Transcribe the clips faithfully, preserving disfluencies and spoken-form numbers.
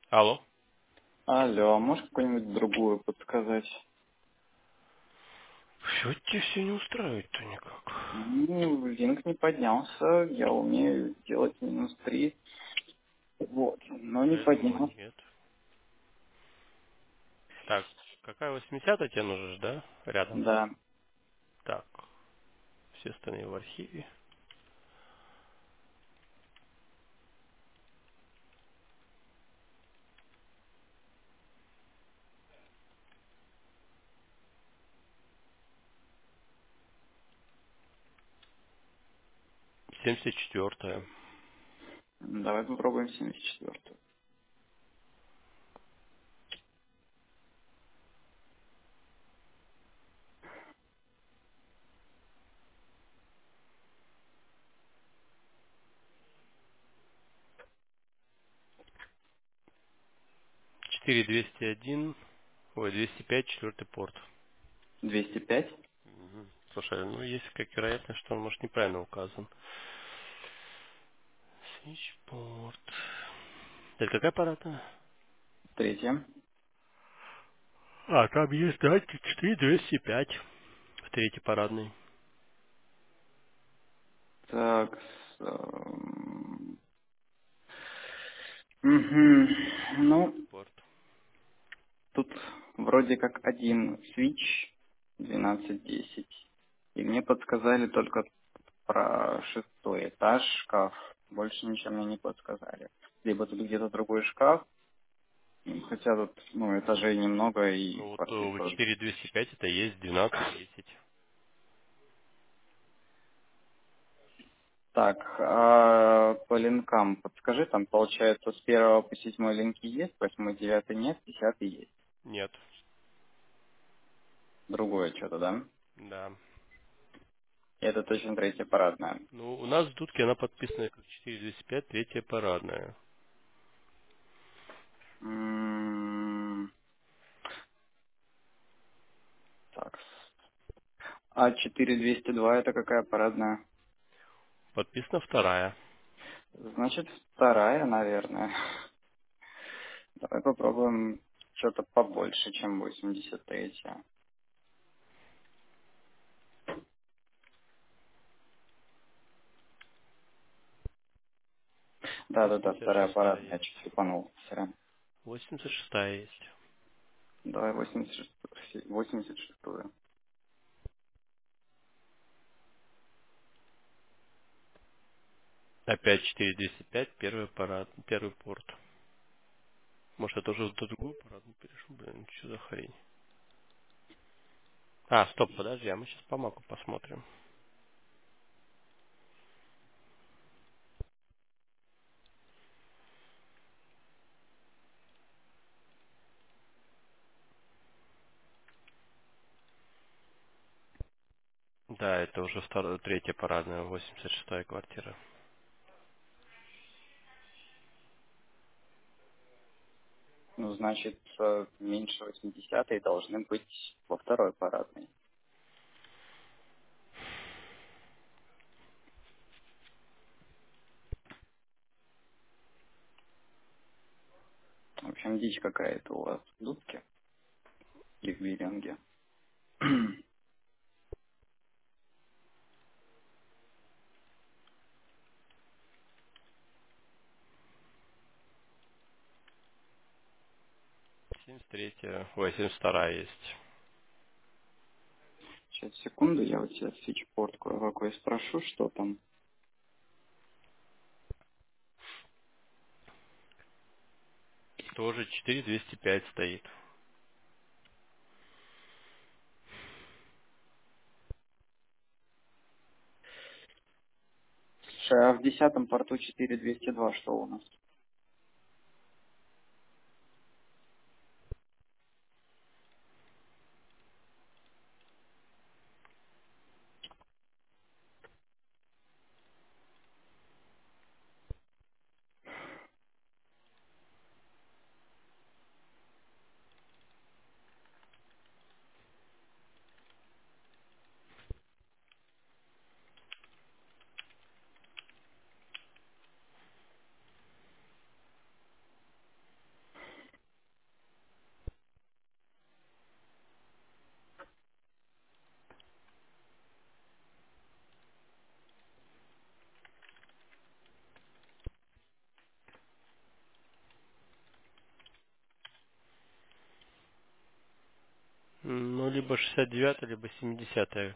Алло. Алло, а можешь какую-нибудь другую подсказать? Что тебе все не устраивает-то никак? Ну, линк не поднялся, я умею делать минус три, вот, но не Прежнему поднялся. нет. Так, какая восьмидесятая тебе нужна, да? Рядом. Да, Так, все остальные в архиве. семьдесят четвертая. давай попробуем семьдесят четвёртую. четыре двести один. Ой, двести пять, четвертый порт. двести пять? Мгм. Слушай, ну есть как вероятность, что он может неправильно указан. Свитчпорт. Это какая аппаратная? Третья. А, там есть, да, четыре двести пять. В третий парадный. Так, с, эм, мгм, ну, Четвертый порт. тут вроде как один свич двенадцать десять. И мне подсказали только про шестой этаж шкаф. Больше ничего мне не подсказали. Либо тут где-то другой шкаф, м, хотя тут, ну, этажей немного и Ну вот порты э, тоже. четыре двести пять это есть двенадцать десять. Так, а по линкам подскажи, там получается с первого по седьмой линки есть, восьмой, девятый нет, десятый есть. Нет. Другое что-то, да? Да. И это точно третья парадная. Ну, у нас в дудке она подписана как четыре двести пять, третья парадная. М, Так, а четыре двести два это какая парадная? Подписана вторая. Значит, вторая, наверное. Давай попробуем что-то побольше, чем восемьдесят третья. Да-да-да, восемьдесят вторая шестая парадная, я есть. чуть тупанул. Сорян. восемьдесят шестая есть. Давай восемьдесят шестую. восемьдесят шестую. Опять четыре двести пять, первый парад, первый порт. Может, я тоже в другую парадную перешел? Блин, что за хрень? А, стоп, подожди, а мы сейчас по маку посмотрим. Да, это уже вторая, третья парадная, восемьдесят шестая квартира. Ну, значит, э, меньше восьмидесятой должны быть во второй парадной. В общем, дичь какая-то у вас в дудке и в биллинге. семьдесят третья, ой, семьдесят вторая есть. Сейчас, секунду, я вот сейчас свитчпорт кое-какой спрошу, что там. Тоже четыре двести пять стоит. Слушай, а в десятом порту четыре двести два что у нас? Ну, либо шестьдесят девятая, либо семидесятая.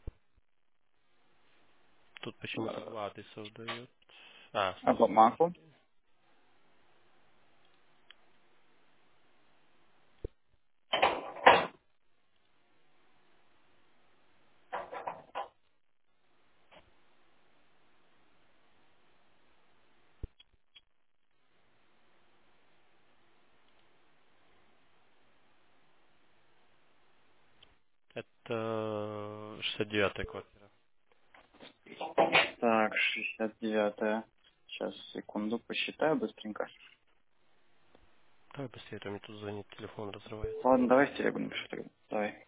Тут почему-то два адреса выдает. А, А сто по сорок маку? один. Это шестьдесят девятая квартира. Так, шестьдесят девятая. Сейчас, секунду, посчитаю быстренько. Давай быстрее, а то мне тут звонит, телефон разрывается. Ладно, давай в телегу напишу тогда. Давай.